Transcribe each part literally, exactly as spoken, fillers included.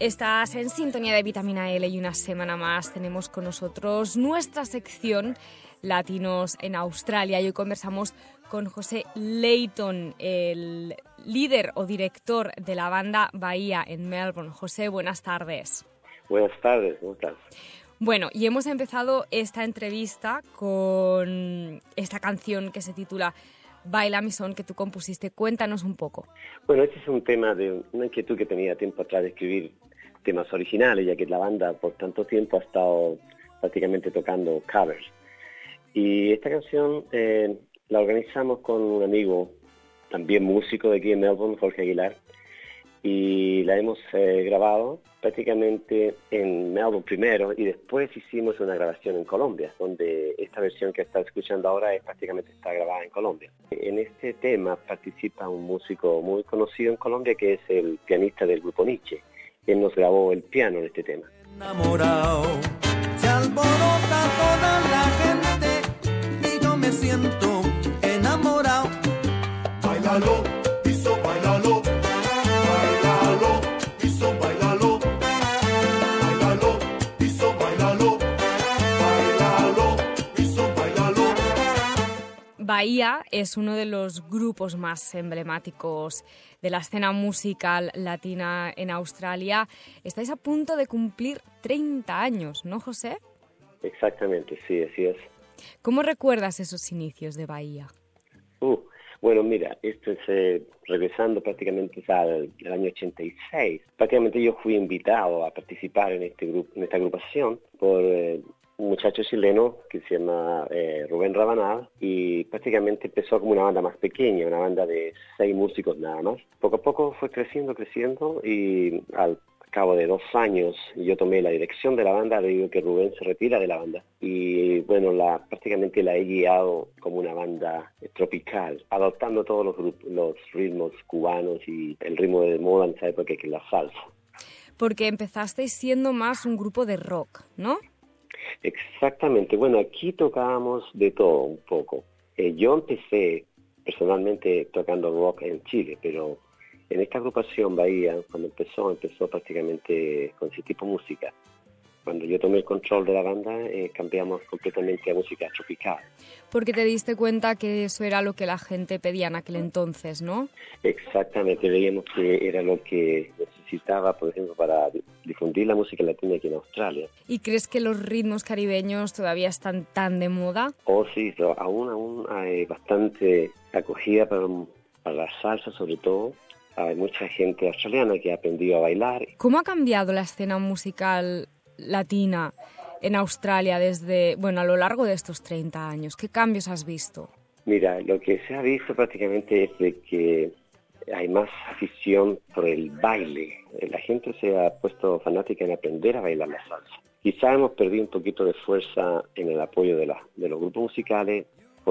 Estás en sintonía de Vitamina L y una semana más tenemos con nosotros nuestra sección Latinos en Australia y hoy conversamos con José Leighton, el líder o director de la banda Bahía en Melbourne. José, buenas tardes. Buenas tardes, ¿cómo estás? Bueno, y hemos empezado esta entrevista con esta canción que se titula Baila mi son, que tú compusiste. Cuéntanos un poco. Bueno, este es un tema de una inquietud que tenía tiempo atrás de escribir temas originales, ya que la banda por tanto tiempo ha estado prácticamente tocando covers. Y esta canción eh, la organizamos con un amigo, también músico de aquí en Melbourne, Jorge Aguilar, y la hemos eh, grabado prácticamente en Melbourne primero y después hicimos una grabación en Colombia, donde esta versión que estás escuchando ahora es prácticamente está grabada en Colombia. En este tema participa un músico muy conocido en Colombia que es el pianista del grupo Nietzsche. Él nos grabó el piano en este tema. Enamorado, se alborota toda la gente y yo me siento enamorado. Báilalo, piso, báilalo. Báilalo, piso, báilalo. Báilalo, piso, báilalo. Báilalo, piso, báilalo. Bahía es uno de los grupos más emblemáticos de la escena musical latina en Australia. Estáis a punto de cumplir treinta años, ¿no, José? Exactamente, sí, así es. ¿Cómo recuerdas esos inicios de Bahía? Uh, bueno, mira, esto es eh, regresando prácticamente al, al año ochenta y seis. Prácticamente yo fui invitado a participar en este grupo, en esta agrupación por eh, un muchacho chileno que se llama eh, Rubén Rabanal, y prácticamente empezó como una banda más pequeña, una banda de seis músicos nada más. Poco a poco fue creciendo, creciendo y al cabo de dos años yo tomé la dirección de la banda, le digo que Rubén se retira de la banda y bueno, la, prácticamente la he guiado como una banda tropical, adoptando todos los, grupos, los ritmos cubanos y el ritmo de moda en esa época que es la salsa. Porque empezasteis siendo más un grupo de rock, ¿no? Exactamente. Bueno, aquí tocábamos de todo un poco. Eh, yo empecé personalmente tocando rock en Chile, pero en esta agrupación Bahía, cuando empezó, empezó prácticamente con ese tipo de música. Cuando yo tomé el control de la banda, eh, cambiamos completamente a música tropical. Porque te diste cuenta que eso era lo que la gente pedía en aquel entonces, ¿no? Exactamente, veíamos que era lo que necesitaba, por ejemplo, para difundir la música latina aquí en Australia. ¿Y crees que los ritmos caribeños todavía están tan de moda? Oh, sí, pero aún, aún hay bastante acogida para, para la salsa, sobre todo. Hay mucha gente australiana que ha aprendido a bailar. ¿Cómo ha cambiado la escena musical latina en Australia desde, bueno, a lo largo de estos treinta años? ¿Qué cambios has visto? Mira, lo que se ha visto prácticamente es de que hay más afición por el baile. La gente se ha puesto fanática en aprender a bailar la salsa. Quizá hemos perdido un poquito de fuerza en el apoyo de, la, de los grupos musicales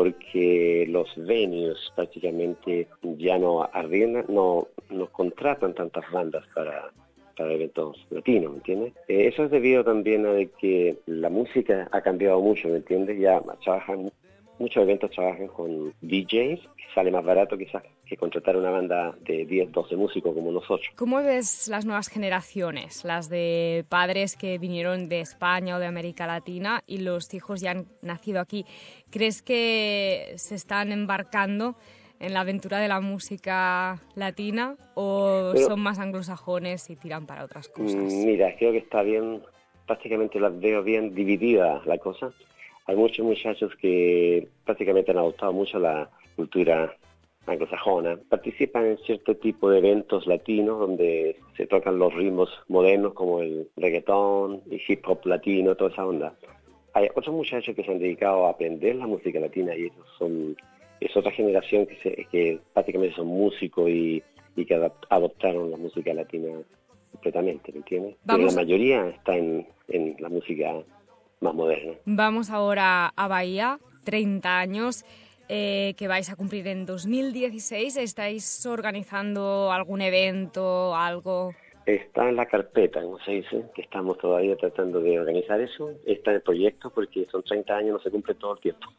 porque los venues prácticamente ya no arriendan, no, no contratan tantas bandas para, para eventos latinos, ¿me entiendes? Eh, eso es debido también a de que la música ha cambiado mucho, ¿me entiendes? Ya trabajan, muchos eventos trabajan con D Js, que sale más barato quizás que contratar una banda de diez, doce músicos como nosotros. ¿Cómo ves las nuevas generaciones, las de padres que vinieron de España o de América Latina y los hijos ya han nacido aquí? ¿Crees que se están embarcando en la aventura de la música latina o Pero, son más anglosajones y tiran para otras cosas? Mira, creo que está bien, prácticamente la veo bien dividida la cosa. Hay muchos muchachos que prácticamente han adoptado mucho la cultura anglosajona, participan en cierto tipo de eventos latinos donde se tocan los ritmos modernos como el reggaetón y hip hop latino, toda esa onda. Hay otros muchachos que se han dedicado a aprender la música latina y esos son es otra generación que, se, que prácticamente son músicos y, y que adoptaron la música latina completamente, ¿me entiendes? Pero la mayoría está en, en la música más moderna. Vamos ahora a Bahía, treinta años. Eh, que vais a cumplir en dos mil dieciséis. ¿Estáis organizando algún evento, algo? Está en la carpeta, como se dice, que estamos todavía tratando de organizar eso. Está en el proyecto porque son treinta años, no se cumple todo el tiempo.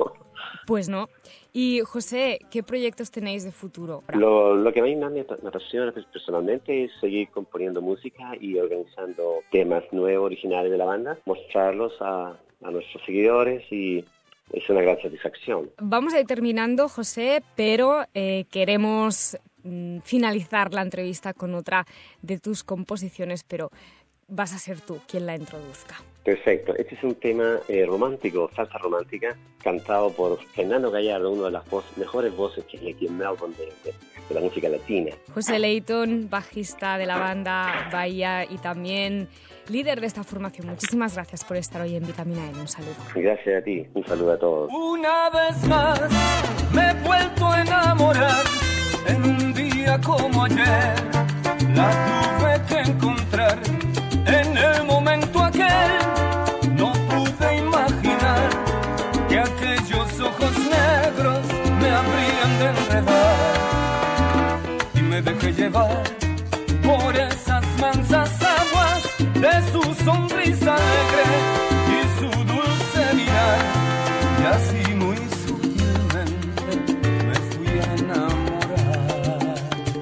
Pues no. Y José, ¿qué proyectos tenéis de futuro? Lo, lo que a mí más me, me apasiona personalmente es seguir componiendo música y organizando temas nuevos, originales de la banda, mostrarlos a, a nuestros seguidores y es una gran satisfacción. Vamos a ir terminando, José, pero eh, queremos mm, finalizar la entrevista con otra de tus composiciones, pero vas a ser tú quien la introduzca. Perfecto. Este es un tema eh, romántico, salsa romántica, cantado por Fernando Gallardo, una de las voz, mejores voces que hay aquí en Melbourne de, de, de la música latina. José Leighton, bajista de la banda Bahía y también líder de esta formación. Muchísimas gracias por estar hoy en Vitamina N. Un saludo. Gracias a ti. Un saludo a todos. Una vez más me he vuelto a enamorar en un día como ayer. La tuve que encontrar en el momento aquel. No pude imaginar que aquellos ojos negros me habrían de enredar. Y me dejé llevar por esas mansas aguas de su sonrisa alegre y su dulce mirar. Y así muy sutilmente me fui a enamorar.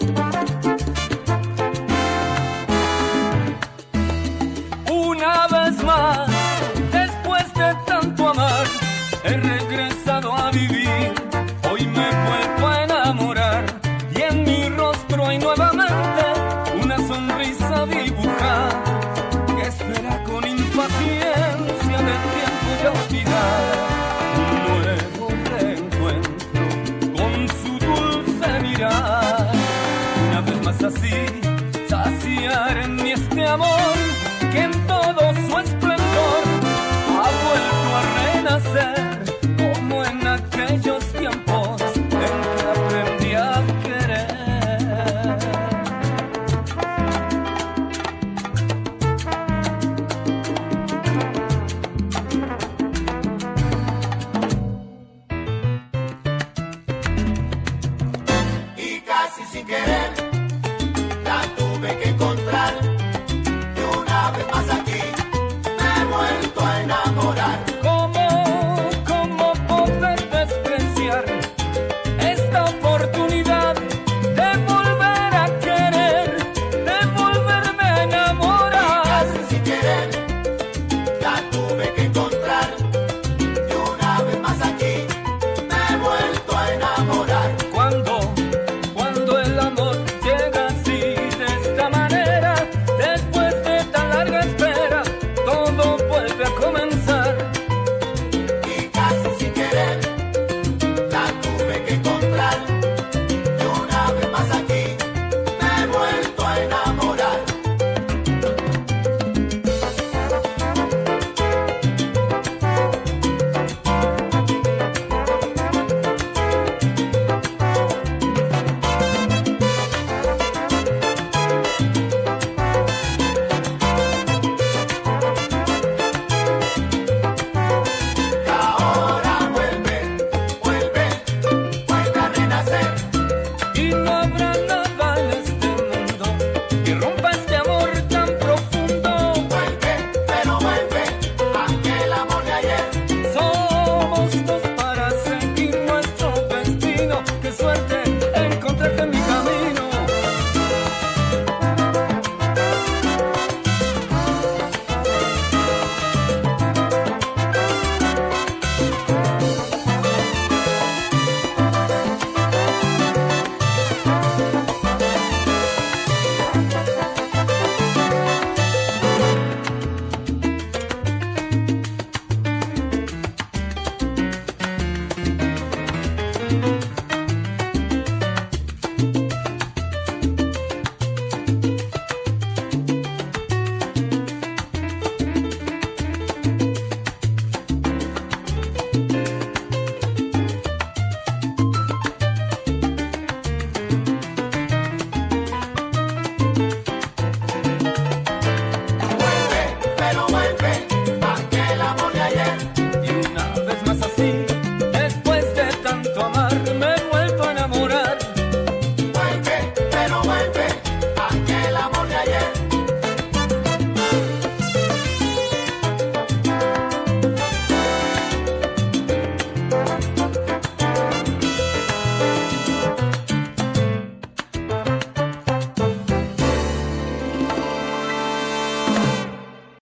Una vez más, después de tanto amar, he regresado a vivir. Hoy me he vuelto a enamorar y en mi rostro hay nuevamente una sonrisa dibujada que espera con impaciencia del tiempo ya olvidar un nuevo reencuentro con su dulce mirar. Una vez más así, saciar en mí este amor que en todo su esplendor ha vuelto a renacer.